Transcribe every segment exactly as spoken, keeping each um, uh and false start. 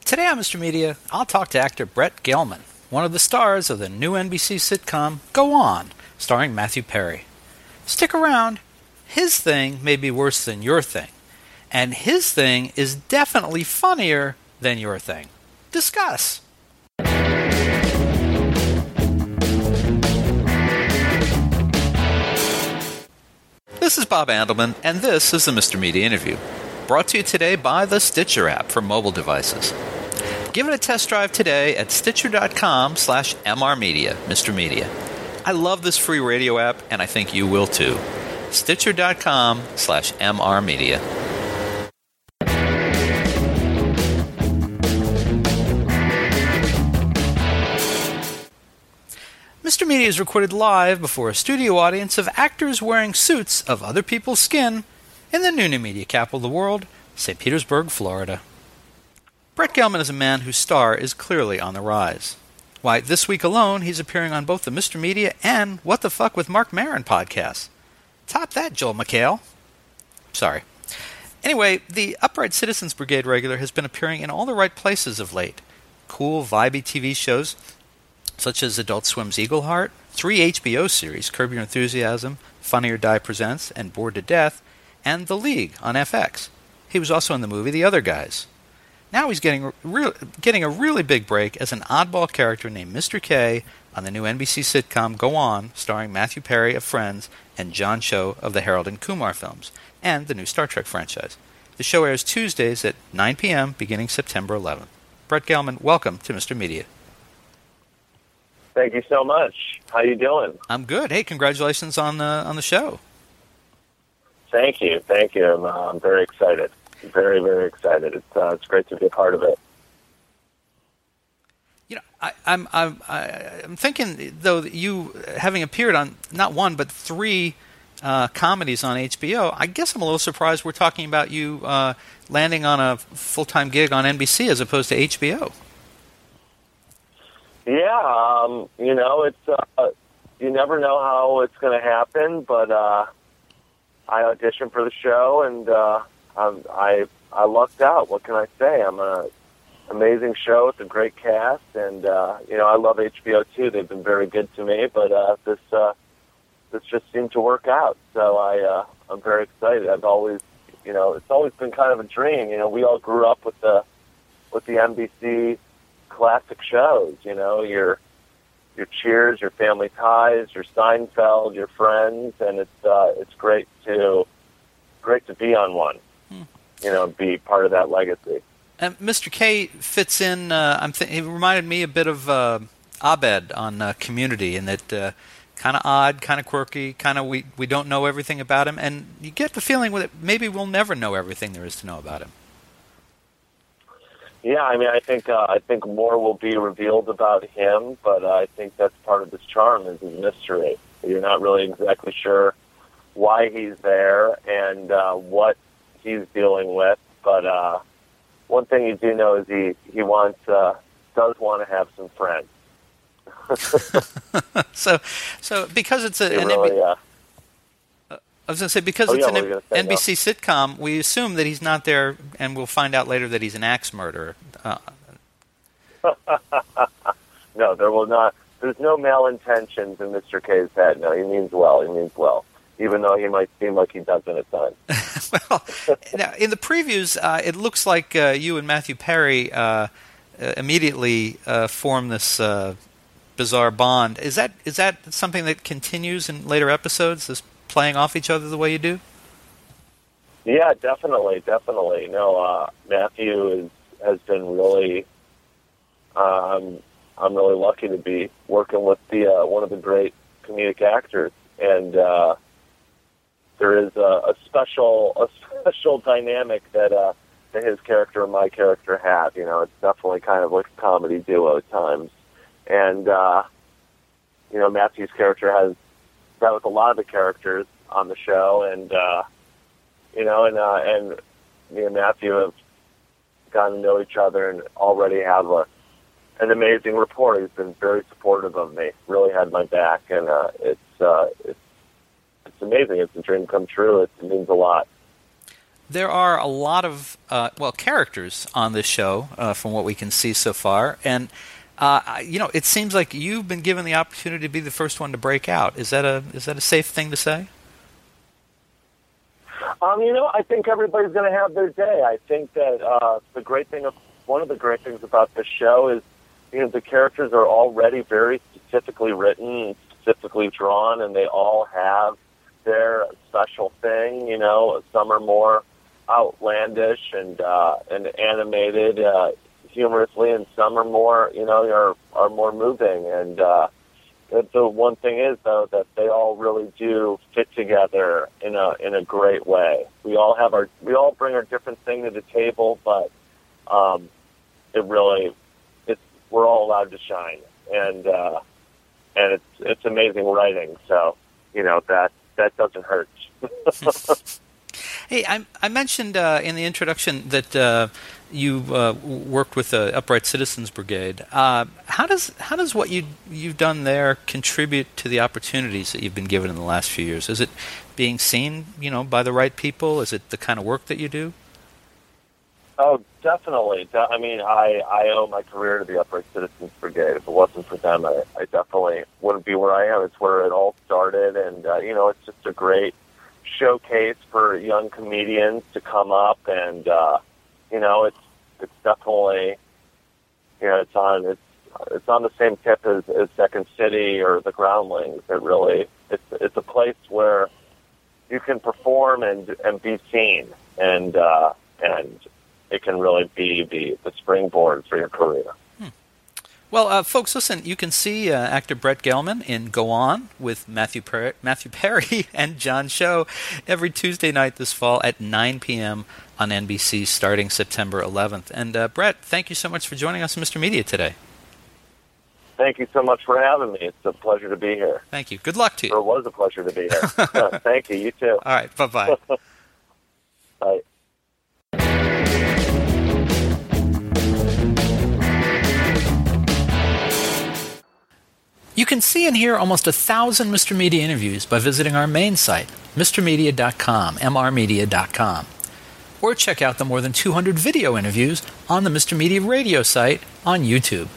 Today on Mister Media, I'll talk to actor Brett Gelman, one of the stars of the new N B C sitcom Go On, starring Matthew Perry. Stick around. His thing may be worse than your thing, and his thing is definitely funnier than your thing. Discuss. This is Bob Andelman, and this is the Mister Media Interview, brought to you today by the Stitcher app for mobile devices. Give it a test drive today at Stitcher.com slash MRmedia, Mister Media. I love this free radio app, and I think you will too. Stitcher.com slash MRmedia. Mister Media is recorded live before a studio audience of actors wearing suits of other people's skin in the new media capital of the world, Saint Petersburg, Florida. Brett Gelman is a man whose star is clearly on the rise. Why, this week alone, he's appearing on both the Mister Media and What the Fuck with Marc Maron podcasts. Top that, Joel McHale. Sorry. Anyway, the Upright Citizens Brigade regular has been appearing in all the right places of late. Cool, vibey T V shows such as Adult Swim's Eagleheart, three H B O series, Curb Your Enthusiasm, Funny or Die Presents, and Bored to Death, and The League on F X. He was also in the movie The Other Guys. Now he's getting re- getting a really big break as an oddball character named Mister K on the new N B C sitcom Go On, starring Matthew Perry of Friends and John Cho of the Harold and Kumar films, and the new Star Trek franchise. The show airs Tuesdays at nine p.m. beginning September eleventh. Brett Gelman, welcome to Mister Media. Thank you so much. How you doing? I'm good. Hey, congratulations on the on the show. Thank you, thank you. I'm, uh, I'm very excited. Very, very excited. It's uh, it's great to be a part of it. You know, I, I'm I'm I'm thinking though that you, having appeared on not one but three uh, comedies on H B O, I guess I'm a little surprised we're talking about you uh, landing on a full-time gig on N B C as opposed to H B O. Yeah, um, you know, it's uh, you never know how it's going to happen, but uh, I auditioned for the show and. Uh, Um, I I lucked out. What can I say? I'm a amazing show with a great cast, and uh, you know I love H B O too. They've been very good to me, but uh, this uh, this just seemed to work out. So I uh, I'm very excited. I've always you know it's always been kind of a dream. You know we all grew up with the with the N B C classic shows. You know your your Cheers, your Family Ties, your Seinfeld, your Friends, and it's uh, it's great to great to be on one. You know, be part of that legacy. And Mister K fits in. Uh, I'm th- he reminded me a bit of uh, Abed on uh, Community, in that uh, kind of odd, kind of quirky, kind of we we don't know everything about him, and you get the feeling that maybe we'll never know everything there is to know about him. Yeah, I mean, I think uh, I think more will be revealed about him, but uh, I think that's part of his charm is his mystery. You're not really exactly sure why he's there and uh, what he's dealing with, but uh, one thing you do know is he he wants uh, does want to have some friends. so, so because it's a, it an really, N B- uh, uh, I was going to say because oh, it's yeah, an N B C no. sitcom, we assume that he's not there, and we'll find out later that he's an axe murderer. Uh, no, there will not. There's no malintentions in Mister K's head. No, he means well. He means well. Even though he might seem like he doesn't at times. Well, now, in the previews, uh, it looks like uh, you and Matthew Perry uh, uh, immediately uh, form this uh, bizarre bond. Is that is that something that continues in later episodes, this playing off each other the way you do? Yeah, definitely, definitely. No, uh, Matthew is, has been really... Um, I'm really lucky to be working with the uh, one of the great comedic actors, and... Uh, There is a, a special a special dynamic that uh, that his character and my character have. You know, it's definitely kind of like a comedy duo at times. And, uh, you know, Matthew's character has that with a lot of the characters on the show. And, uh, you know, and, uh, and me and Matthew have gotten to know each other and already have a, an amazing rapport. He's been very supportive of me, really had my back. And uh, it's, uh, it's, It's amazing. It's a dream come true. It means a lot. there are a lot of, uh, well, characters on this show uh, from what we can see so far. And, uh, you know, it seems like you've been given the opportunity to be the first one to break out. Is that a is that a safe thing to say? Um, you know, I think everybody's going to have their day. I think that uh, the great thing, of, one of the great things about this show is, you know, the characters are already very specifically written, specifically drawn, and they all have their special thing. You know, some are more outlandish and uh, and animated uh, humorously, and some are more, you know, are are more moving. And uh, the one thing is, though, that they all really do fit together in a in a great way. We all have our we all bring our different thing to the table, but um, it really it's we're all allowed to shine, and uh, and it's it's amazing writing. So you know that that doesn't hurt. Hey, I, I mentioned uh, in the introduction that uh, you uh, worked with the Upright Citizens Brigade. Uh, how does how does what you you've done there contribute to the opportunities that you've been given in the last few years? Is it being seen, you know, by the right people? Is it the kind of work that you do? Oh, definitely. I mean, I, I owe my career to the Upright Citizens Brigade. If it wasn't for them, I, I definitely wouldn't be where I am. It's where it all started, and uh, you know, it's just a great showcase for young comedians to come up, and uh, you know, it's it's definitely, you know, it's on it's it's on the same tip as, as Second City or the Groundlings. It really it's it's a place where you can perform and and be seen, and uh, and it can really be the, the springboard for your career. Hmm. Well, uh, folks, listen, you can see uh, actor Brett Gelman in Go On with Matthew Perry, Matthew Perry and John Cho every Tuesday night this fall at nine p.m. on N B C starting September eleventh. And uh, Brett, thank you so much for joining us on Mister Media today. Thank you so much for having me. It's a pleasure to be here. Thank you. Good luck to you. It was a pleasure to be here. Thank you. You too. All right. Bye-bye. Bye. You can see and hear almost a thousand Mister Media interviews by visiting our main site, Mr Media dot com, M R Media dot com. Or check out the more than two hundred video interviews on the Mister Media radio site on YouTube.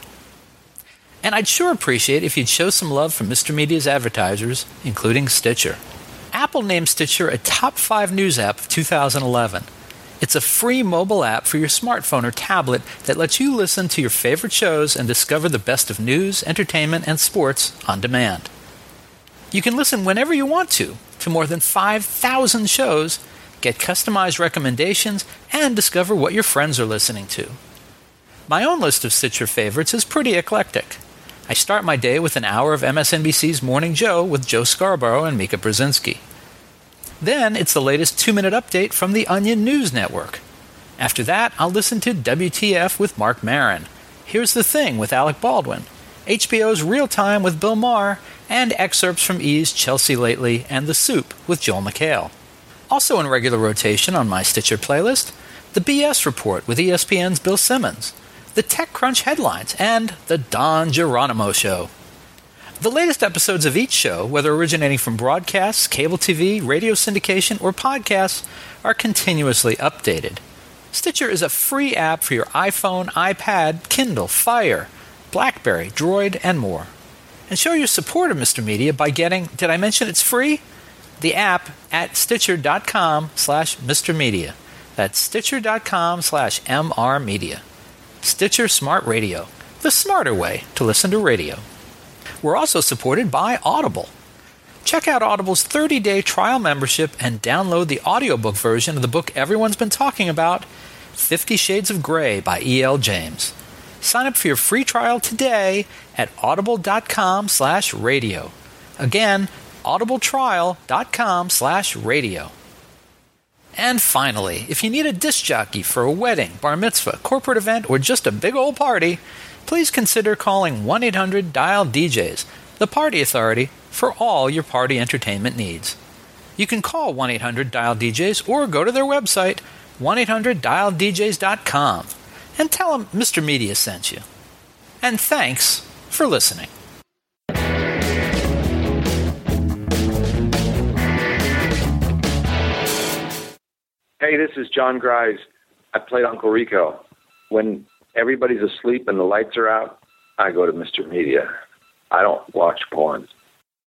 And I'd sure appreciate if you'd show some love for Mister Media's advertisers, including Stitcher. Apple named Stitcher a top five news app of two thousand eleven. It's a free mobile app for your smartphone or tablet that lets you listen to your favorite shows and discover the best of news, entertainment, and sports on demand. You can listen whenever you want to, to more than five thousand shows, get customized recommendations, and discover what your friends are listening to. My own list of Stitcher favorites is pretty eclectic. I start my day with an hour of M S N B C's Morning Joe with Joe Scarborough and Mika Brzezinski. Then it's the latest two-minute update from the Onion News Network. After that, I'll listen to W T F with Mark Maron, Here's the Thing with Alec Baldwin, H B O's Real Time with Bill Maher, and excerpts from E's Chelsea Lately and The Soup with Joel McHale. Also in regular rotation on my Stitcher playlist, the B S Report with E S P N's Bill Simmons, the TechCrunch headlines, and the Don Geronimo Show. The latest episodes of each show, whether originating from broadcasts, cable T V, radio syndication, or podcasts, are continuously updated. Stitcher is a free app for your iPhone, iPad, Kindle, Fire, BlackBerry, Droid, and more. And show your support of Mister Media by getting, did I mention it's free? The app at Stitcher.com slash Mr. Media. That's Stitcher.com slash MR Media. Stitcher Smart Radio, the smarter way to listen to radio. We're also supported by Audible. Check out Audible's thirty-day trial membership and download the audiobook version of the book everyone's been talking about, Fifty Shades of Grey by E L James. Sign up for your free trial today at audible.com slash radio. Again, audibletrial.com slash radio. And finally, if you need a disc jockey for a wedding, bar mitzvah, corporate event, or just a big old party, please consider calling one eight hundred dial D Js, the party authority for all your party entertainment needs. You can call one eight hundred dial D Js or go to their website, one eight hundred dial D Js dot com, and tell them Mister Media sent you. And thanks for listening. Hey, this is John Grise. I played Uncle Rico. When everybody's asleep and the lights are out, I go to Mister Media. I don't watch porn.